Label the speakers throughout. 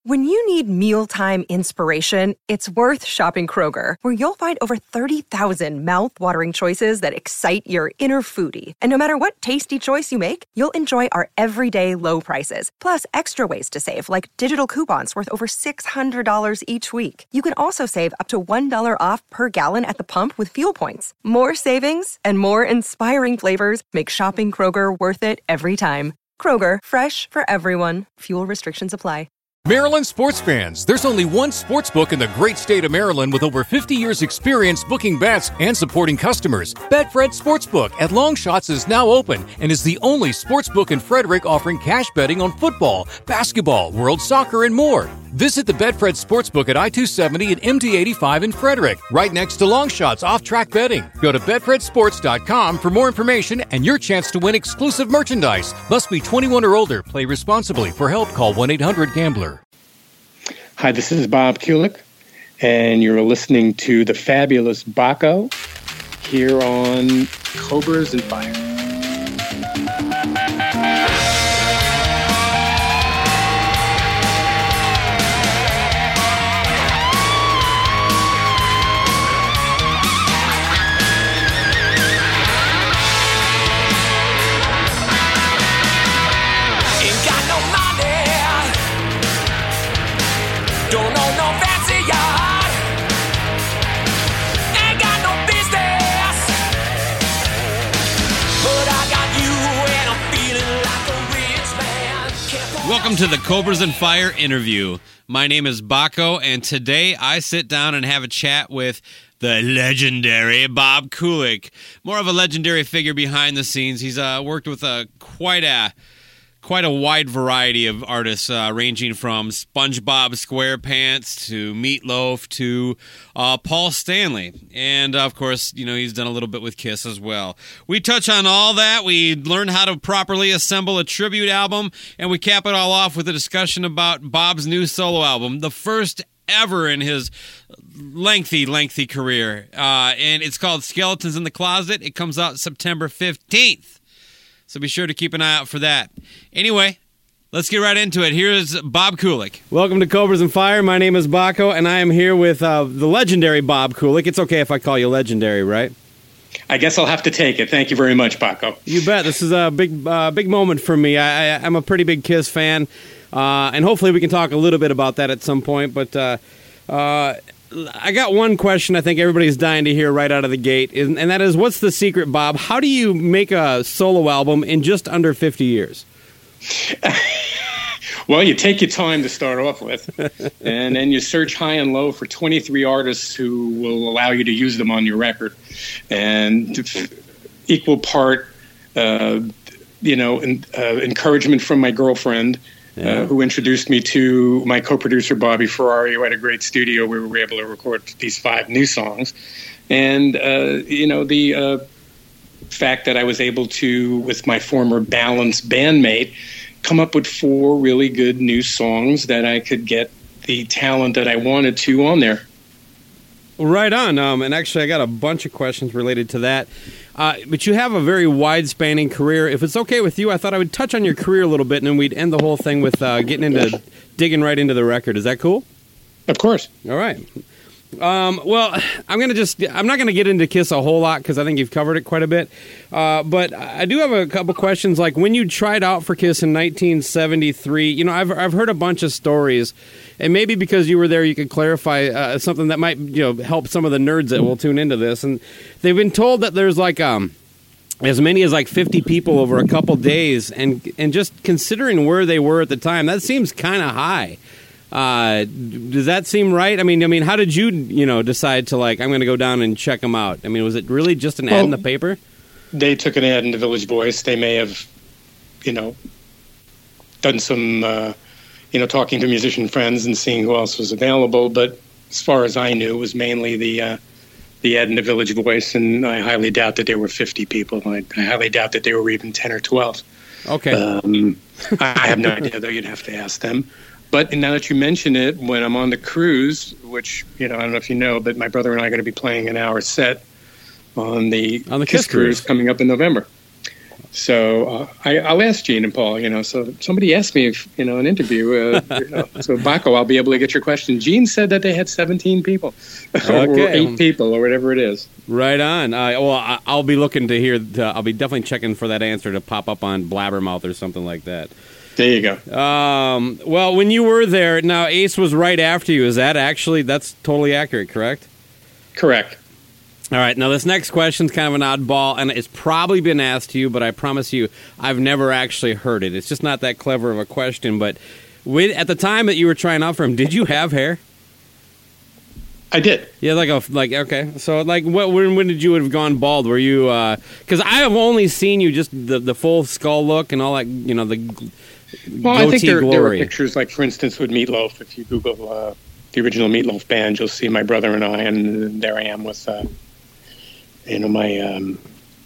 Speaker 1: When you need mealtime inspiration, it's worth shopping Kroger, where you'll find over 30,000 mouth-watering choices that excite your inner foodie. And no matter what tasty choice you make, you'll enjoy our everyday low prices, plus extra ways to save, like digital coupons worth over $600 each week. You can also save up to $1 off per gallon at the pump with fuel points. More savings and more inspiring flavors make shopping Kroger worth it every time. Kroger, fresh for everyone. Fuel restrictions apply.
Speaker 2: Maryland sports fans, there's only one sportsbook in the great state of Maryland with over 50 years experience booking bets and supporting customers. Betfred Sportsbook at Longshots is now open and is the only sportsbook in Frederick offering cash betting on football, basketball, world soccer, and more. Visit the Betfred Sportsbook at I-270 and MD-85 in Frederick, right next to Longshots off-track betting. Go to BetfredSports.com for more information and your chance to win exclusive merchandise. Must be 21 or older. Play responsibly. For help, call 1-800-GAMBLER.
Speaker 3: Hi, this is Bob Kulick, and you're listening to the fabulous Baco here on Cobras and Fire.
Speaker 4: Welcome to the Cobras and Fire interview. My name is Baco, and today I sit down and have a chat with the legendary Bob Kulick. More of a legendary figure behind the scenes. He's worked with quite a wide variety of artists, ranging from SpongeBob SquarePants to Meatloaf to Paul Stanley. And, of course, he's done a little bit with Kiss as well. We touch on all that. We learn how to properly assemble a tribute album, and we cap it all off with a discussion about Bob's new solo album, the first ever in his lengthy career. And it's called Skeletons in the Closet. It comes out September 15th. So be sure to keep an eye out for that. Anyway, let's get right into it. Here's Bob Kulick.
Speaker 5: Welcome to Cobras and Fire. My name is Baco, and I am here with the legendary Bob Kulick. It's okay if I call you legendary, right?
Speaker 3: I guess I'll have to take it. Thank you very much, Baco.
Speaker 5: You bet. This is a big moment for me. I'm a pretty big Kiss fan, and hopefully we can talk a little bit about that at some point. But I got one question I think everybody's dying to hear right out of the gate, and that is, what's the secret, Bob? How do you make a solo album in just under 50 years?
Speaker 3: Well, you take your time to start off with, and then you search high and low for 23 artists who will allow you to use them on your record, and equal part, encouragement from my girlfriend, who introduced me to my co-producer, Bobby Ferrari, who had a great studio where we were able to record these 5 new songs. And, the fact that I was able to, with my former Balance bandmate, come up with 4 really good new songs that I could get the talent that I wanted to on there.
Speaker 5: Right on. And actually, I got a bunch of questions related to that. But you have a very wide-spanning career. If it's okay with you, I thought I would touch on your career a little bit, and then we'd end the whole thing with digging right into the record. Is that cool?
Speaker 3: Of course.
Speaker 5: All right. Well, I'm not going to get into Kiss a whole lot because I think you've covered it quite a bit. But I do have a couple questions. Like, when you tried out for Kiss in 1973, I've heard a bunch of stories, and maybe because you were there, you could clarify something that might, help some of the nerds that will tune into this. And they've been told that there's like as many as like 50 people over a couple days, and just considering where they were at the time, that seems kind of high. Does that seem right? I mean, how did you, decide to I'm going to go down and check them out? I mean, was it really just an ad in the paper?
Speaker 3: They took an ad in the Village Voice. They may have, done some, talking to musician friends and seeing who else was available. But as far as I knew, it was mainly the ad in the Village Voice, and I highly doubt that there were 50 people. I highly doubt that there were even 10 or 12.
Speaker 5: Okay.
Speaker 3: I have no idea, though. You'd have to ask them. But now that you mention it, when I'm on the cruise, which, I don't know if you know, but my brother and I are going to be playing an hour set on the
Speaker 5: Kiss cruise
Speaker 3: coming up in November. So I'll ask Gene and Paul, so somebody asked me if, an interview, so Baco, I'll be able to get your question. Gene said that they had 17 people or 8 people or whatever it is.
Speaker 5: Right on. Well, I'll be looking to hear, I'll be definitely checking for that answer to pop up on Blabbermouth or something like that.
Speaker 3: There you go.
Speaker 5: Well, when you were there, now Ace was right after you. That's totally accurate, correct?
Speaker 3: Correct.
Speaker 5: All right, now this next question's kind of an oddball, and it's probably been asked to you, but I promise you, I've never actually heard it. It's just not that clever of a question, but at the time that you were trying out for him, did you have hair?
Speaker 3: I did.
Speaker 5: Yeah, okay. So, when did you have gone bald? Were you, because I have only seen you just the full skull look and all that,
Speaker 3: Well, I think there
Speaker 5: glory.
Speaker 3: were pictures, like, for instance, with Meatloaf. If you Google the original Meatloaf band, you'll see my brother and I, and there I am with... my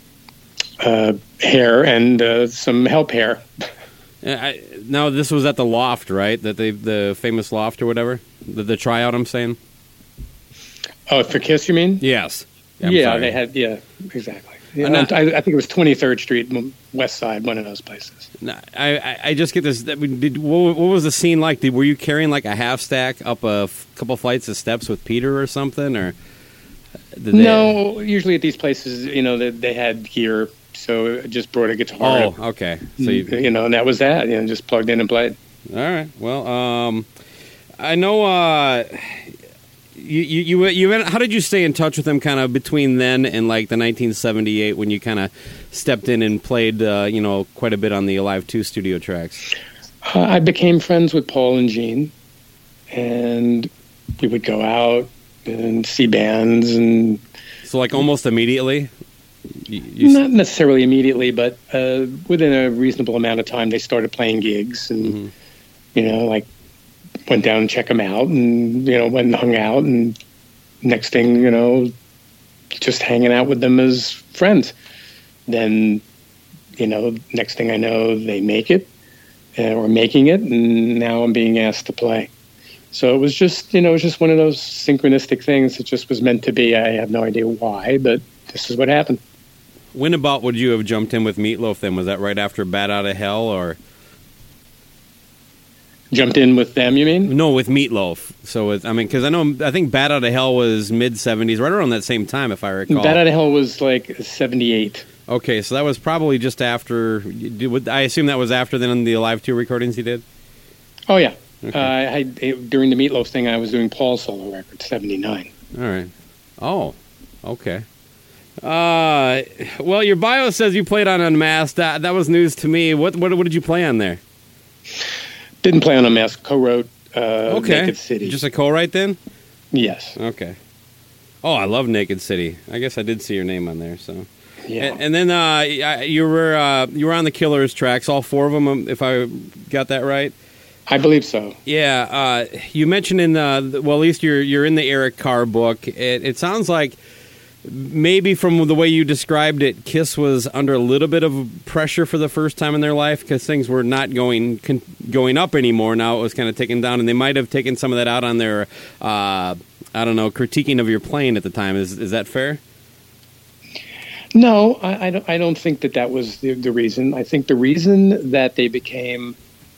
Speaker 3: hair and some help hair.
Speaker 5: Now, this was at the Loft, right? The famous Loft or whatever? The tryout, I'm saying?
Speaker 3: Oh, for Kiss, you mean?
Speaker 5: Yes.
Speaker 3: Yeah, they had, exactly. Yeah, I think it was 23rd Street, West Side, one of those places.
Speaker 5: I just get this. What was the scene like? Were you carrying like a half stack up a couple flights of steps with Peter or something, or...
Speaker 3: No, usually at these places, they had gear, so I just brought a guitar.
Speaker 5: Oh, okay. So
Speaker 3: and that was that. Just plugged in and played.
Speaker 5: All right. Well, I know. You how did you stay in touch with him kind of between then and like the 1978 when you kind of stepped in and played quite a bit on the Alive 2 studio tracks?
Speaker 3: I became friends with Paul and Gene, and we would go out and see bands. And
Speaker 5: so like almost immediately?
Speaker 3: Not necessarily immediately, but within a reasonable amount of time they started playing gigs and went down and check them out and went and hung out, and next thing just hanging out with them as friends. Then next thing I know they make it or making it, and now I'm being asked to play. So it was just, one of those synchronistic things. It just was meant to be. I have no idea why, but this is what happened.
Speaker 5: When about would you have jumped in with Meatloaf then? Was that right after Bat Out of Hell, or?
Speaker 3: Jumped in with them, you mean?
Speaker 5: No, with Meatloaf. So, because I think Bat Out of Hell was mid-'70s, right around that same time, if I recall.
Speaker 3: Bat Out of Hell was like 78.
Speaker 5: Okay, so that was probably just after, I assume that was after then the Alive 2 recordings you did?
Speaker 3: Oh, yeah.
Speaker 5: Okay.
Speaker 3: During the Meatloaf thing, I was doing Paul's solo record, 79.
Speaker 5: All right. Oh, okay. Well, your bio says you played on Unmasked. That was news to me. What did you play on there?
Speaker 3: Didn't play on Unmasked. Co-wrote Naked City.
Speaker 5: Just a co-write then?
Speaker 3: Yes.
Speaker 5: Okay. Oh, I love Naked City. I guess I did see your name on there. So.
Speaker 3: Yeah.
Speaker 5: And then you were on the Killers tracks, all 4 of them, if I got that right.
Speaker 3: I believe so.
Speaker 5: Yeah, you mentioned at least you're in the Eric Carr book. It sounds like maybe from the way you described it, Kiss was under a little bit of pressure for the first time in their life because things were not going up anymore. Now it was kind of taken down, and they might have taken some of that out on their, critiquing of your playing at the time. Is that fair?
Speaker 3: No, I don't think that was the reason. I think the reason that they became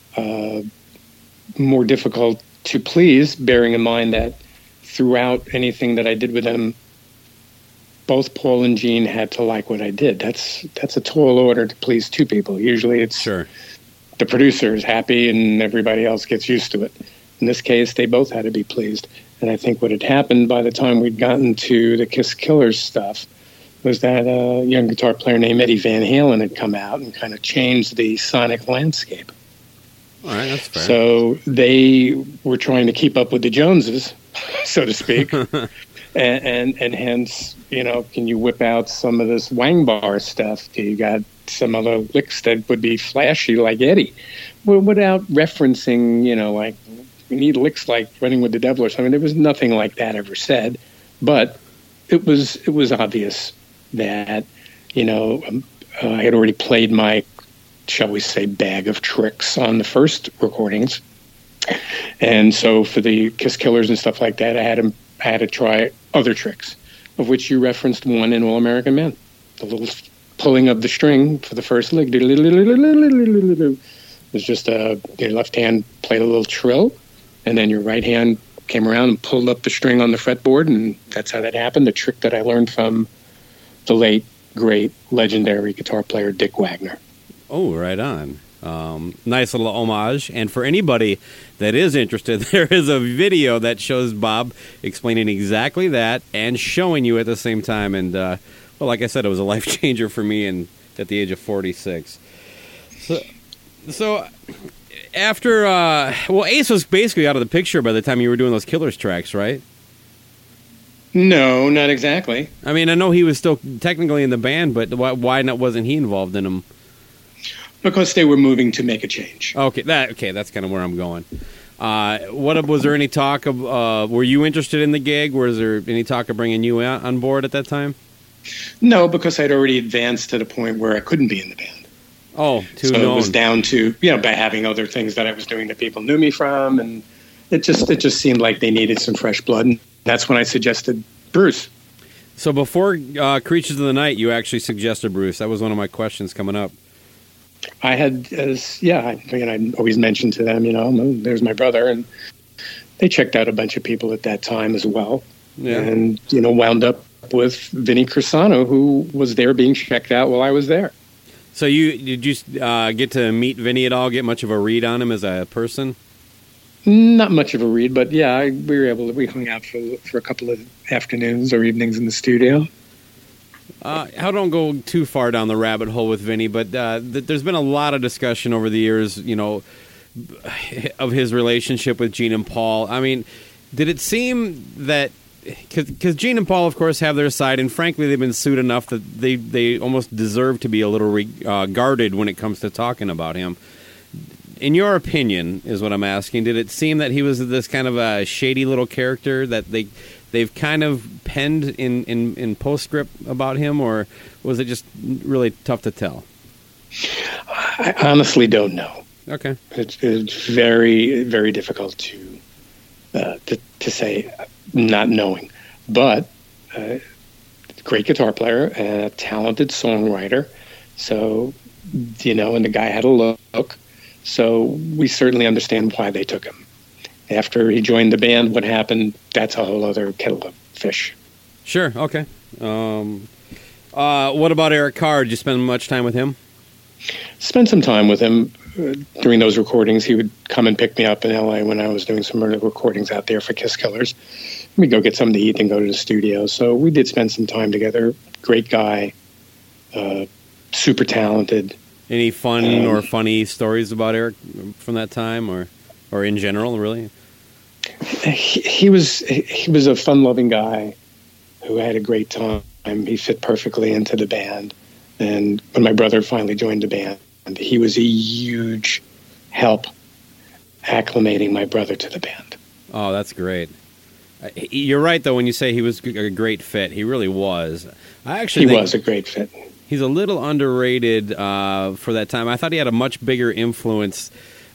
Speaker 3: more difficult to please, bearing in mind that throughout anything that I did with them, both Paul and Gene had to like what I did. That's a tall order to please 2 people. Usually it's
Speaker 5: sure.
Speaker 3: The producer is happy and everybody else gets used to it. In this case, they both had to be pleased. And I think what had happened by the time we'd gotten to the Kiss Killers stuff was that a young guitar player named Eddie Van Halen had come out and kind of changed the sonic landscape.
Speaker 5: All right, that's fair.
Speaker 3: So they were trying to keep up with the Joneses, so to speak. and hence, can you whip out some of this wang bar stuff? You got some other licks that would be flashy like Eddie, without referencing, like we need licks like Running with the Devil or something. There was nothing like that ever said, but it was obvious that, I had already played my, shall we say, bag of tricks on the first recordings. And so for the Kiss Killers and stuff like that, I had to try other tricks, of which you referenced one in All American Men, the little pulling of the string for the first lick. It was just your left hand played a little trill, and then your right hand came around and pulled up the string on the fretboard, and that's how that happened. The trick that I learned from the late, great, legendary guitar player Dick Wagner.
Speaker 5: Oh, right on. Nice little homage. And for anybody that is interested, there is a video that shows Bob explaining exactly that and showing you at the same time. And, well, like I said, it was a life changer for me at the age of 46. So after, Ace was basically out of the picture by the time you were doing those Killers tracks, right?
Speaker 3: No, not exactly.
Speaker 5: I mean, I know he was still technically in the band, but why wasn't he involved in them?
Speaker 3: Because they were moving to make a change.
Speaker 5: Okay, that's kind of where I'm going. Was there any talk of? Were you interested in the gig? Was there any talk of bringing you on board at that time?
Speaker 3: No, because I'd already advanced to the point where I couldn't be in the band.
Speaker 5: Oh,
Speaker 3: so
Speaker 5: known.
Speaker 3: It was down to by having other things that I was doing that people knew me from, and it just seemed like they needed some fresh blood. And that's when I suggested Bruce.
Speaker 5: So before Creatures of the Night, you actually suggested Bruce. That was one of my questions coming up.
Speaker 3: I had, I always mentioned to them, there's my brother, and they checked out a bunch of people at that time as well, and wound up with Vinnie Corsano, who was there being checked out while I was there.
Speaker 5: So did you get to meet Vinnie at all? Get much of a read on him as a person?
Speaker 3: Not much of a read, but yeah, we hung out for a couple of afternoons or evenings in the studio.
Speaker 5: I don't go too far down the rabbit hole with Vinny, but there's been a lot of discussion over the years, of his relationship with Gene and Paul. I mean, did it seem that because Gene and Paul, of course, have their side, and frankly, they've been sued enough that they almost deserve to be a little guarded when it comes to talking about him. In your opinion, is what I'm asking, did it seem that he was this kind of a shady little character that they've kind of penned in postscript about him, or was it just really tough to tell?
Speaker 3: I honestly don't know.
Speaker 5: Okay.
Speaker 3: It's very, very difficult to say, not knowing. But great guitar player and a talented songwriter. So, and the guy had a look. So we certainly understand why they took him. After he joined the band, what happened, that's a whole other kettle of fish.
Speaker 5: Sure, okay. What about Eric Carr? Did you spend much time with him?
Speaker 3: Spent some time with him during those recordings. He would come and pick me up in L.A. when I was doing some recordings out there for Kiss Killers. We'd go get something to eat and go to the studio. So we did spend some time together. Great guy, super talented.
Speaker 5: Any fun or funny stories about Eric from that time, or in general, really?
Speaker 3: He was a fun-loving guy who had a great time. He fit perfectly into the band. And when my brother finally joined the band, he was a huge help acclimating my brother to the band.
Speaker 5: Oh, that's great. You're right, though, when you say he was a great fit. He really was. He was a great fit. He's a little underrated for that time. I thought he had a much bigger influence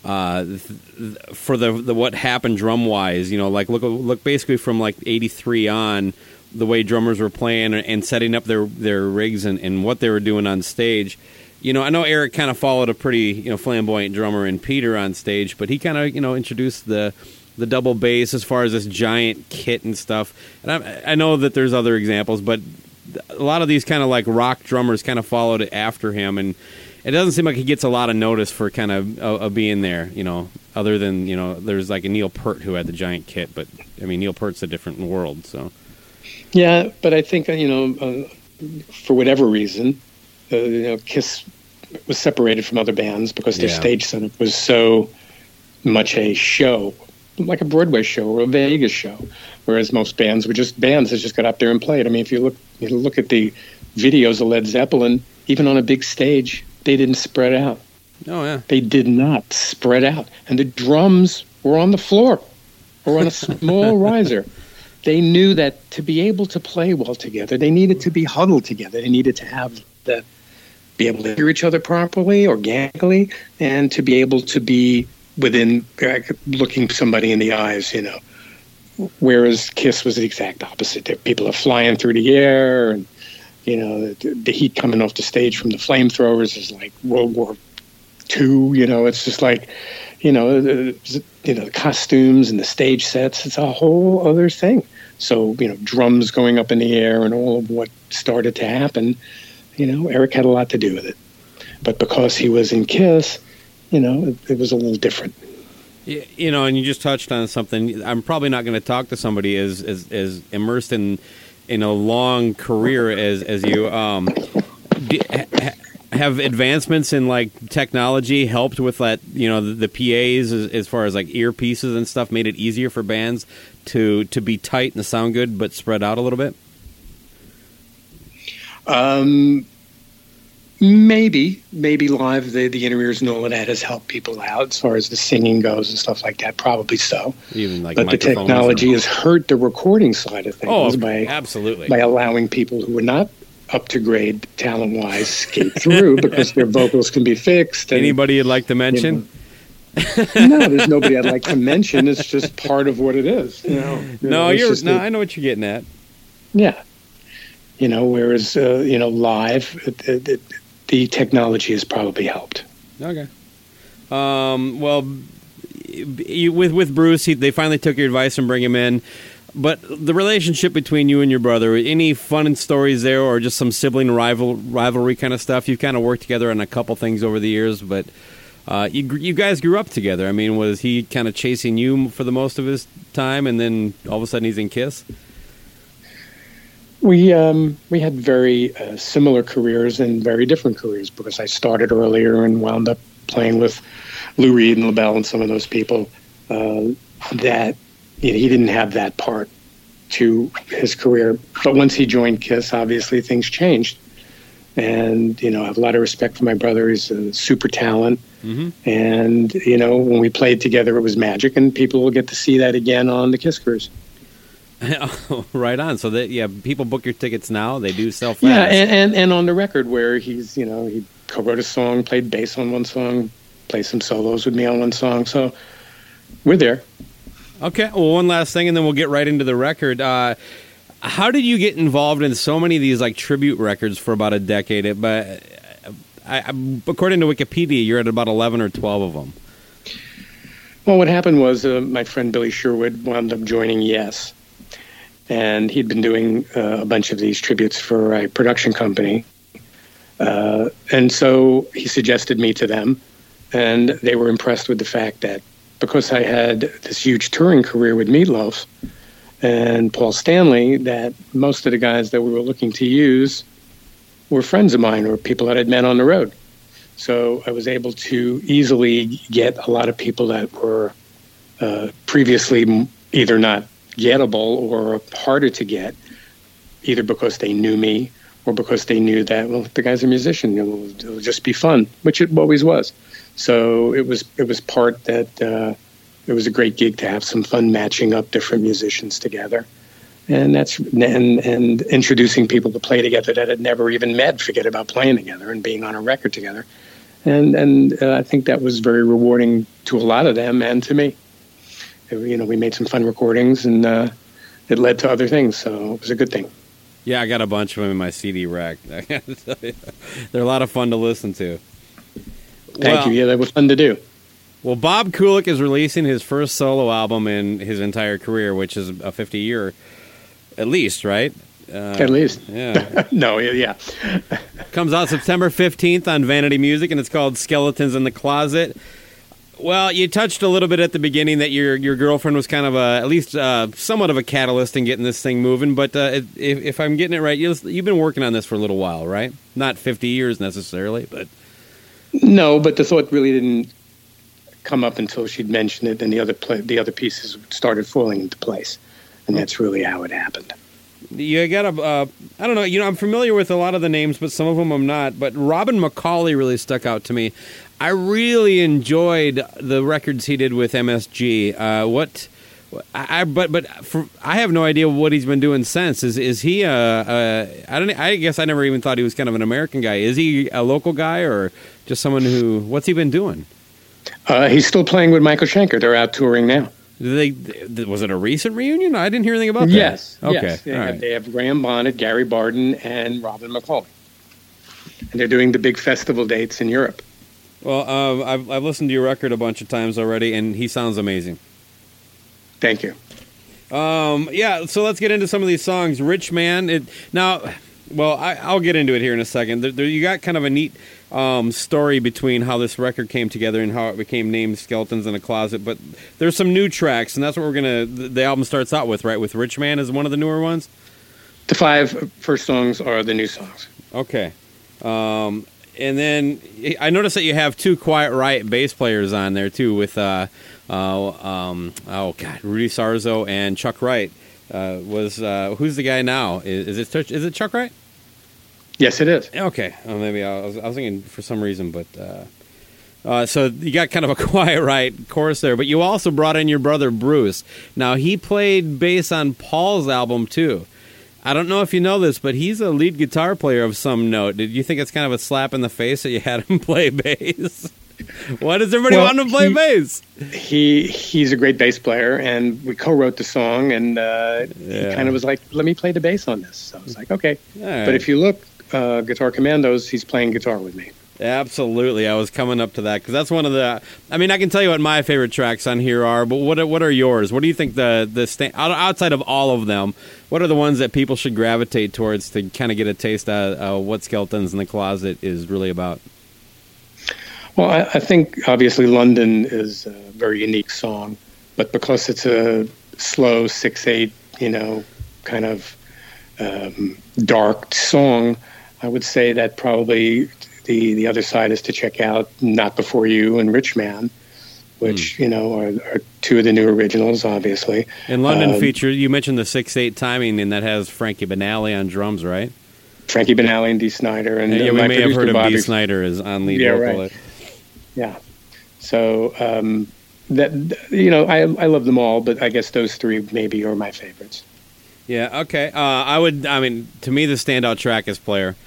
Speaker 5: for the what happened drum wise. Like look basically from like '83 on, the way drummers were playing and setting up their rigs and what they were doing on stage. I know Eric kind of followed a pretty flamboyant drummer in Peter on stage, but he kind of introduced the double bass as far as this giant kit and stuff. And I know that there's other examples, but a lot of these kind of like rock drummers kind of followed after him, and it doesn't seem like he gets a lot of notice for kind of being there, other than, there's like a Neil Peart who had the giant kit, but I mean, Neil Peart's a different world, so.
Speaker 3: Yeah, but I think, for whatever reason, Kiss was separated from other bands because their stage setup was so much a show, like a Broadway show or a Vegas show, whereas most bands were just bands that just got up there and played. I mean, if you look at the videos of Led Zeppelin, even on a big stage, they didn't spread out.
Speaker 5: Oh, yeah.
Speaker 3: They did not spread out. And the drums were on the floor or on a small riser. They knew that to be able to play well together, they needed to be huddled together. They needed to be able to hear each other properly, organically, and to be able to be within looking somebody in the eyes, Whereas Kiss was the exact opposite. People are flying through the air, and the heat coming off the stage from the flamethrowers is like World War II. It's just like, the costumes and the stage sets. It's a whole other thing. So, drums going up in the air and all of what started to happen, Eric had a lot to do with it. But because he was in KISS, it was a little different.
Speaker 5: And you just touched on something. I'm probably not going to talk to somebody as immersed in a long career as you. Have advancements in like technology helped with that? The PAs as far as like earpieces and stuff made it easier for bands to be tight and sound good, but spread out a little bit.
Speaker 3: Maybe live the in-ears and all of that has helped people out as far as the singing goes and stuff like that. Probably so.
Speaker 5: Even like,
Speaker 3: but the technology has hurt the recording side of things
Speaker 5: absolutely
Speaker 3: by allowing people who are not up to grade talent-wise skate through because their vocals can be fixed. And,
Speaker 5: anybody you'd like to mention?
Speaker 3: No, there's nobody I'd like to mention. It's just part of what it is.
Speaker 5: I know what you're getting at.
Speaker 3: Yeah. Whereas live, the technology has probably helped.
Speaker 5: Okay. Well, with Bruce, they finally took your advice and bring him in. But the relationship between you and your brother, any fun stories there, or just some sibling rivalry kind of stuff? You've kind of worked together on a couple things over the years, but you guys grew up together. I mean, was he kind of chasing you for the most of his time, and then all of a sudden he's in KISS?
Speaker 3: We had very similar careers and very different careers because I started earlier and wound up playing with Lou Reed and LaBelle and some of those people that he didn't have that part to his career. But once he joined KISS, obviously things changed. And, I have a lot of respect for my brother. He's a super talent. Mm-hmm. And, when we played together, it was magic. And people will get to see that again on the KISS cruise.
Speaker 5: Right on. So people book your tickets now. They do sell fast.
Speaker 3: Yeah, and on the record where he's, he co-wrote a song, played bass on one song, played some solos with me on one song. So we're there.
Speaker 5: Okay. Well, one last thing, and then we'll get right into the record. How did you get involved in so many of these like tribute records for about a decade? But according to Wikipedia, you're at about 11 or 12 of them.
Speaker 3: Well, what happened was my friend Billy Sherwood wound up joining Yes. And he'd been doing a bunch of these tributes for a production company. And so he suggested me to them. And they were impressed with the fact that because I had this huge touring career with Meatloaf and Paul Stanley, that most of the guys that we were looking to use were friends of mine or people that I'd met on the road. So I was able to easily get a lot of people that were previously either not gettable or harder to get, either because they knew me or because they knew that, well, the guy's a musician, it'll just be fun, which it always was. So it was part that it was a great gig to have some fun matching up different musicians together, and and introducing people to play together that had never even met, forget about playing together and being on a record together, and I think that was very rewarding to a lot of them and to me. We made some fun recordings, and it led to other things, so it was a good thing.
Speaker 5: Yeah, I got a bunch of them in my CD rack. I gotta tell you, they're a lot of fun to listen to.
Speaker 3: Thank you. Yeah, they were fun to do.
Speaker 5: Well, Bob Kulick is releasing his first solo album in his entire career, which is a 50-year, at least, right?
Speaker 3: At least.
Speaker 5: Yeah.
Speaker 3: No, yeah.
Speaker 5: Comes out September 15th on Vanity Music, and it's called Skeletons in the Closet. Well, you touched a little bit at the beginning that your girlfriend was kind of at least somewhat of a catalyst in getting this thing moving. But if I'm getting it right, you've been working on this for a little while, right? Not 50 years necessarily, but...
Speaker 3: No, but the thought really didn't come up until she'd mentioned it, and the other pieces started falling into place, and that's really how it happened.
Speaker 5: You got I don't know, I'm familiar with a lot of the names, but some of them I'm not. But Robin McAuley really stuck out to me. I really enjoyed the records he did with MSG. I have no idea what he's been doing since. Is he I guess I never even thought he was kind of an American guy. Is he a local guy or just someone what's he been doing?
Speaker 3: He's still playing with Michael Schenker. They're out touring now.
Speaker 5: Was it a recent reunion? I didn't hear anything about that.
Speaker 3: Yes.
Speaker 5: Okay.
Speaker 3: Yes.
Speaker 5: All right.
Speaker 3: They have Graham Bonnet, Gary Barden, and Robin McCauley. And they're doing the big festival dates in Europe.
Speaker 5: Well, I've listened to your record a bunch of times already, and he sounds amazing.
Speaker 3: Thank you.
Speaker 5: Yeah, so let's get into some of these songs. Rich Man. I'll get into it here in a second. You got kind of a neat story between how this record came together and how it became named Skeletons in a Closet. But there's some new tracks, and that's what the album starts out with, right? With Rich Man is one of the newer ones?
Speaker 3: The 5 first songs are the new songs.
Speaker 5: Okay. And then I noticed that you have 2 Quiet Riot bass players on there, too, with Rudy Sarzo and Chuck Wright. Who's the guy now? Is it Chuck Wright?
Speaker 3: Yes, it is.
Speaker 5: Okay. Maybe I was thinking for some reason, but so you got kind of a Quiet Riot chorus there, but you also brought in your brother Bruce. Now he played bass on Paul's album too. I don't know if you know this, but he's a lead guitar player of some note. Did you think it's kind of a slap in the face that you had him play bass? Why does everybody want him to play bass?
Speaker 3: He's a great bass player, and we co-wrote the song, and he kind of was like, let me play the bass on this. So I was like, okay.
Speaker 5: Right.
Speaker 3: But if you look, Guitar Commandos, he's playing guitar with me.
Speaker 5: Absolutely. I was coming up to that, because that's one of the... I mean, I can tell you what my favorite tracks on here are, but what are yours? What do you think outside of all of them, what are the ones that people should gravitate towards to kind of get a taste of what Skeletons in the Closet is really about?
Speaker 3: Well, I think obviously London is a very unique song, but because it's a slow 6/8, kind of dark song, I would say that probably the other side is to check out Not Before You and Rich Man, which are 2 of the new originals, obviously.
Speaker 5: And London feature, you mentioned the 6/8 timing, and that has Frankie Banali on drums, right?
Speaker 3: Frankie Banali and Dee Snider, and
Speaker 5: we
Speaker 3: my
Speaker 5: may have heard of
Speaker 3: Bobby
Speaker 5: Dee Snider as on lead vocal.
Speaker 3: Right. Yeah. So I love them all, but I guess those 3 maybe are my favorites.
Speaker 5: Yeah. Okay. To me, the standout track is Player.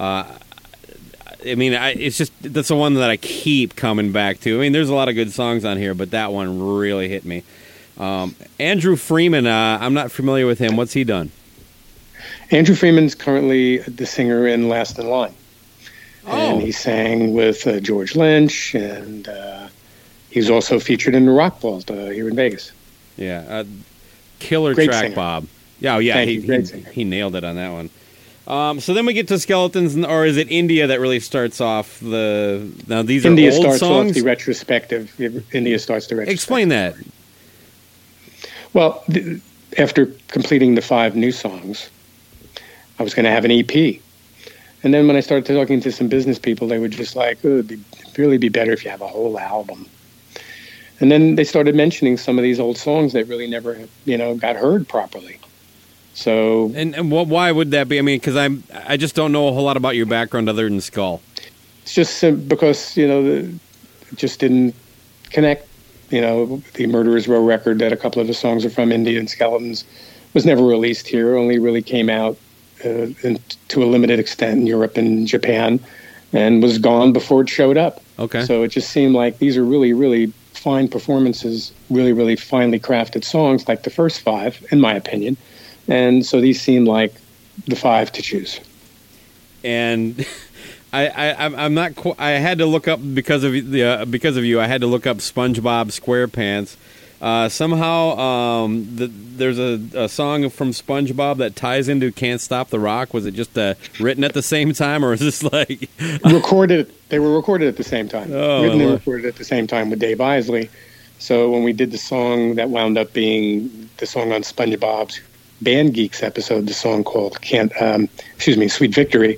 Speaker 5: It's just that's the one that I keep coming back to. I mean, there's a lot of good songs on here, but that one really hit me. Andrew Freeman, I'm not familiar with him. What's he done?
Speaker 3: Andrew Freeman's currently the singer in Last in Line. And he sang with George Lynch, and he's also featured in the Rock Vault here in Vegas.
Speaker 5: Yeah, killer
Speaker 3: great
Speaker 5: track,
Speaker 3: singer.
Speaker 5: Bob. Yeah, he nailed it on that one. So then we get to Skeletons, or is it India that really starts off now these
Speaker 3: India
Speaker 5: are old
Speaker 3: starts
Speaker 5: songs?
Speaker 3: off the retrospective. India starts the retrospective.
Speaker 5: Explain that.
Speaker 3: Well, after completing the 5 new songs, I was going to have an EP. And then when I started talking to some business people, they were just like, oh, it'd really be better if you have a whole album. And then they started mentioning some of these old songs that really never, got heard properly. So,
Speaker 5: and why would that be? I mean, because I just don't know a whole lot about your background other than Skull.
Speaker 3: It's just because it just didn't connect. The Murderers Row record that a couple of the songs are from, India and Skeletons, was never released here. Only really came out to a limited extent in Europe and Japan, and was gone before it showed up.
Speaker 5: Okay.
Speaker 3: So it just seemed like these are really, really fine performances, really, really finely crafted songs, like the first 5, in my opinion. And so these seemed like the 5 to choose.
Speaker 5: And I'm not. I had to look up because of you. I had to look up SpongeBob SquarePants. Somehow, there's a song from SpongeBob that ties into "Can't Stop the Rock." Was it just written at the same time, or is this like
Speaker 3: recorded? They were recorded at the same time.
Speaker 5: Written
Speaker 3: and recorded at the same time with Dave Isley. So when we did the song that wound up being the song on SpongeBob's Band Geeks episode, the song called "Sweet Victory,"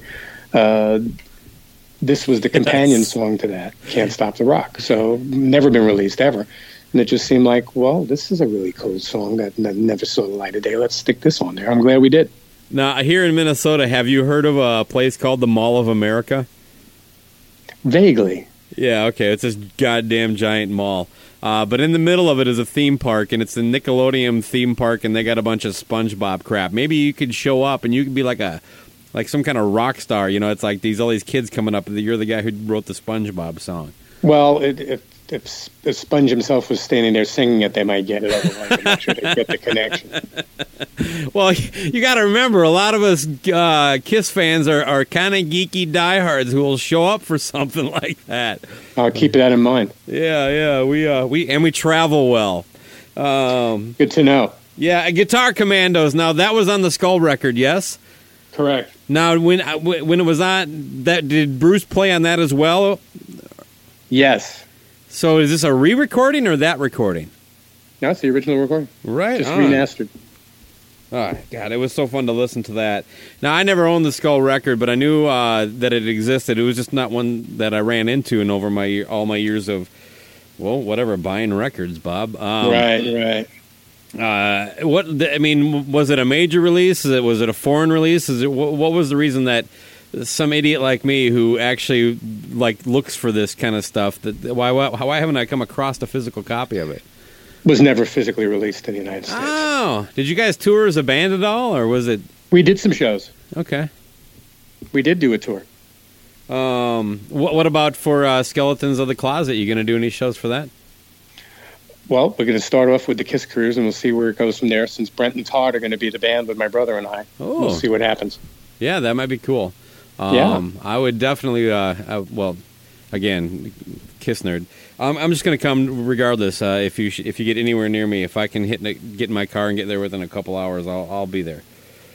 Speaker 3: this was the companion song to that, "Can't Stop the Rock." So never been released ever. And it just seemed like, well, this is a really cool song that never saw the light of day. Let's stick this on there. I'm glad we did.
Speaker 5: Now, here in Minnesota, have you heard of a place called the Mall of America?
Speaker 3: Vaguely.
Speaker 5: Yeah, okay. It's this goddamn giant mall. But in the middle of it is a theme park, and it's the Nickelodeon theme park, and they got a bunch of SpongeBob crap. Maybe you could show up, and you could be like some kind of rock star. It's like all these kids coming up, and you're the guy who wrote the SpongeBob song.
Speaker 3: Well, if if Sponge himself was standing there singing it, they might get it. Otherwise, I'm not sure they get the connection.
Speaker 5: Well, you got to remember, a lot of us Kiss fans are kind of geeky diehards who will show up for something like that.
Speaker 3: I'll keep that in mind.
Speaker 5: Yeah, we travel well.
Speaker 3: Good to know.
Speaker 5: Yeah, Guitar Commandos. Now that was on the Skull record, yes?
Speaker 3: Correct.
Speaker 5: Now, when it was on, did Bruce play on that as well?
Speaker 3: Yes.
Speaker 5: So is this a re-recording or that recording?
Speaker 3: No, it's the original recording.
Speaker 5: Right.
Speaker 3: Just remastered.
Speaker 5: Oh, God, it was so fun to listen to that. Now, I never owned the Skull record, but I knew that it existed. It was just not one that I ran into in over all my years of, well, whatever, buying records, Bob.
Speaker 3: Right.
Speaker 5: Was it a major release? Was it a foreign release? What was the reason that some idiot like me who actually looks for this kind of stuff, why haven't I come across a physical copy of it?
Speaker 3: Was never physically released in the United States.
Speaker 5: Oh, did you guys tour as a band at all, or was it?
Speaker 3: We did some shows.
Speaker 5: Okay.
Speaker 3: We did do a tour.
Speaker 5: What about for Skeletons of the Closet? You going to do any shows for that?
Speaker 3: Well, we're going to start off with the Kiss Cruise, and we'll see where it goes from there. Since Brent and Todd are going to be the band with my brother and I, we'll see what happens.
Speaker 5: Yeah, that might be cool. I would definitely. Again, Kiss nerd. I'm just going to come regardless. If you get anywhere near me, if I can get in my car and get there within a couple hours, I'll be there.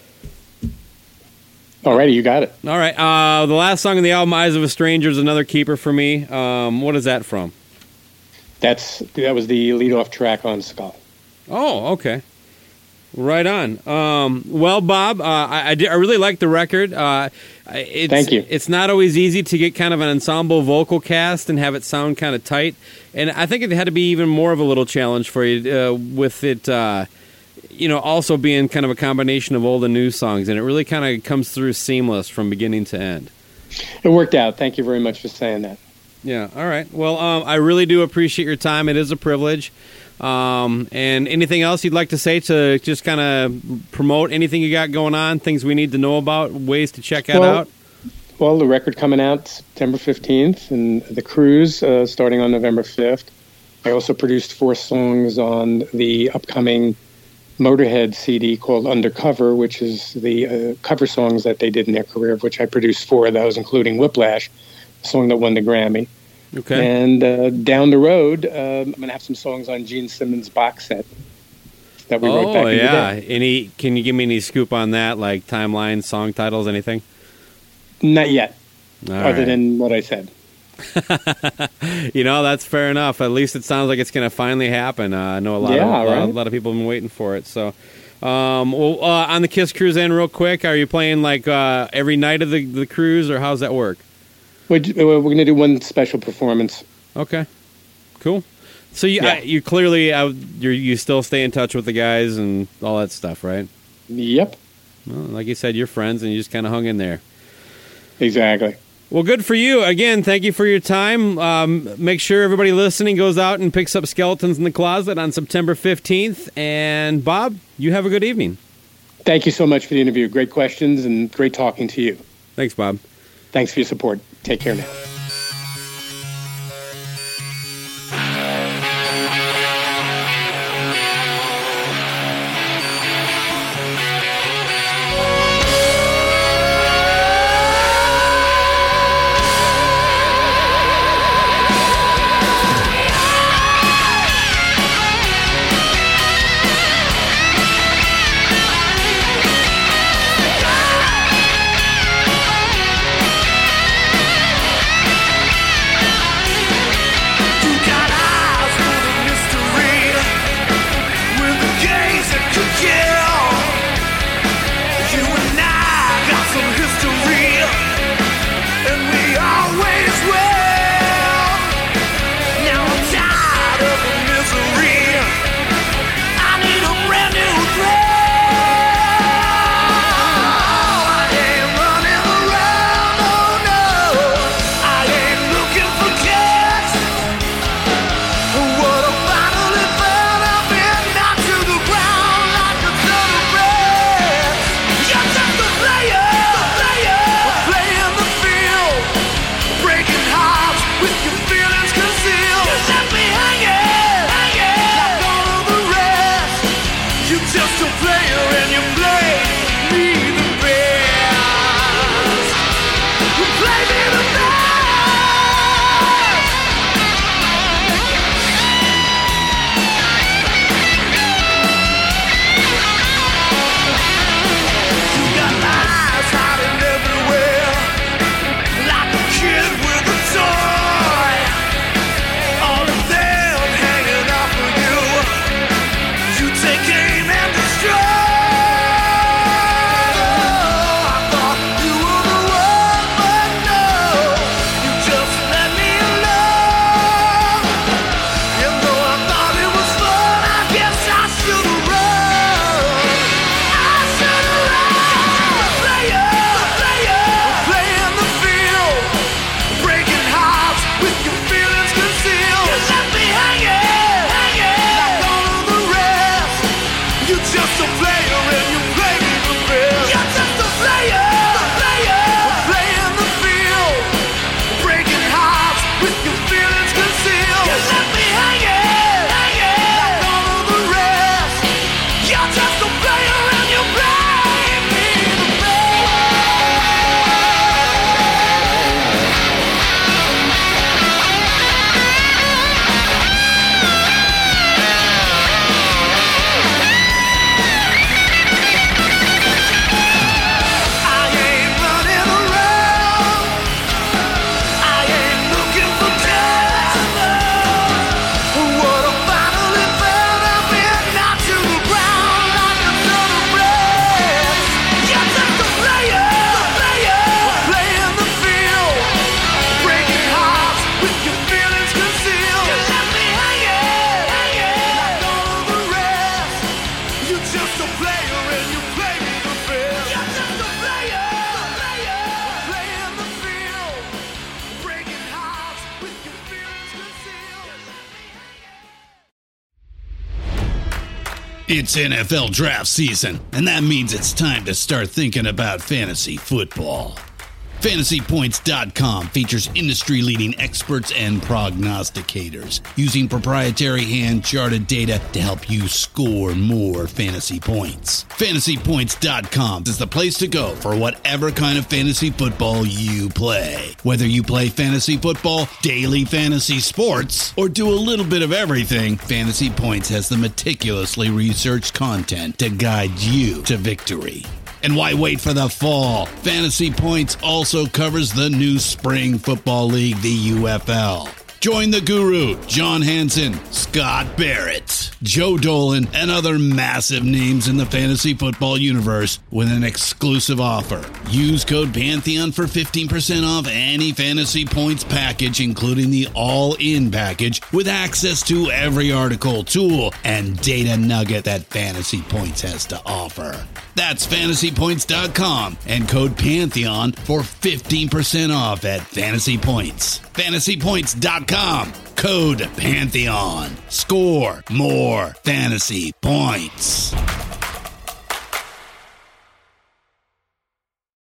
Speaker 3: Alrighty, you got it.
Speaker 5: All right. The last song on the album, "Eyes of a Stranger," is another keeper for me. What is that from?
Speaker 3: That was the lead-off track on Skull.
Speaker 5: Oh, okay. Right on. Well, Bob, I really like the record.
Speaker 3: Thank you.
Speaker 5: It's not always easy to get kind of an ensemble vocal cast and have it sound kind of tight. And I think it had to be even more of a little challenge for you with it, also being kind of a combination of old and new songs. And it really kind of comes through seamless from beginning to end.
Speaker 3: It worked out. Thank you very much for saying that.
Speaker 5: Yeah, all right. Well, I really do appreciate your time. It is a privilege. And anything else you'd like to say to just kind of promote anything you got going on, things we need to know about, ways to check that out?
Speaker 3: Well, the record coming out September 15th, and the cruise starting on November 5th. I also produced 4 songs on the upcoming Motorhead CD called Undercover, which is the cover songs that they did in their career, of which I produced 4 of those, including Whiplash, the song that won the Grammy.
Speaker 5: Okay.
Speaker 3: And down the road, I'm going to have some songs on Gene Simmons' box set that we wrote back in the day.
Speaker 5: Can you give me any scoop on that, like timeline, song titles, anything?
Speaker 3: Not yet,
Speaker 5: other
Speaker 3: than what I said.
Speaker 5: That's fair enough. At least it sounds like it's going to finally happen. I know a lot of people have been waiting for it. So, on the Kiss Cruise end, real quick, are you playing every night of the cruise, or how's that work?
Speaker 3: We're going to do one special performance.
Speaker 5: Okay, cool. So you clearly you still stay in touch with the guys and all that stuff, right?
Speaker 3: Yep.
Speaker 5: Well, like you said, you're friends, and you just kind of hung in there.
Speaker 3: Exactly.
Speaker 5: Well, good for you. Again, thank you for your time. Make sure everybody listening goes out and picks up Skeletons in the Closet on September 15th. And, Bob, you have a good evening.
Speaker 3: Thank you so much for the interview. Great questions and great talking to you.
Speaker 5: Thanks, Bob.
Speaker 3: Thanks for your support. Take care now.
Speaker 6: just a player and you play with the field. You're just a player, playing the field, breaking hearts with your feelings concealed. You left me hanging like all of the rest. You're just a player and you play me the best. I ain't running around, I ain't looking for cover. What I finally found, I've been knocked to the ground like a son of breath. You're just a player, playing the field, breaking hearts with your feelings concealed. You left me hanging like all of the rest. You're just a player and you play with the field. You're just a player, playing the field, breaking hearts with your feelings concealed.
Speaker 7: It's NFL draft season, and that means it's time to start thinking about fantasy football. FantasyPoints.com features industry-leading experts and prognosticators using proprietary hand-charted data to help you score more fantasy points. FantasyPoints.com is the place to go for whatever kind of fantasy football you play. Whether you play fantasy football, daily fantasy sports, or do a little bit of everything, Fantasy Points has the meticulously researched content to guide you to victory. And why wait for the fall? Fantasy Points also covers the new spring football league, the UFL. Join the guru, John Hansen, Scott Barrett, Joe Dolan, and other massive names in the fantasy football universe with an exclusive offer. Use code Pantheon for 15% off any Fantasy Points package, including the all-in package, with access to every article, tool, and data nugget that Fantasy Points has to offer. That's FantasyPoints.com and code Pantheon for 15% off at Fantasy Points. FantasyPoints.com, code Pantheon. Score more fantasy points.